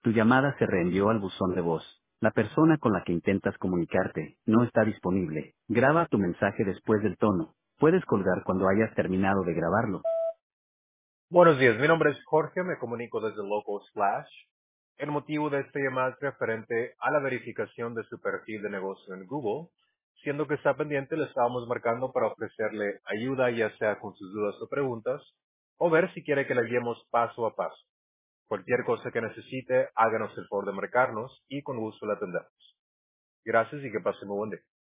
Tu llamada se reenvió al buzón de voz. La persona con la que intentas comunicarte no está disponible. Graba tu mensaje después del tono. Puedes colgar cuando hayas terminado de grabarlo. Buenos días, mi nombre es Jorge, me comunico desde Local Splash. El motivo de esta llamada es referente a la verificación de su perfil de negocio en Google. Siendo que está pendiente, le estábamos marcando para ofrecerle ayuda, ya sea con sus dudas o preguntas, o ver si quiere que le guiemos paso a paso. Cualquier cosa que necesite, háganos el favor de marcarnos y con gusto la atendemos. Gracias y que pase muy buen día.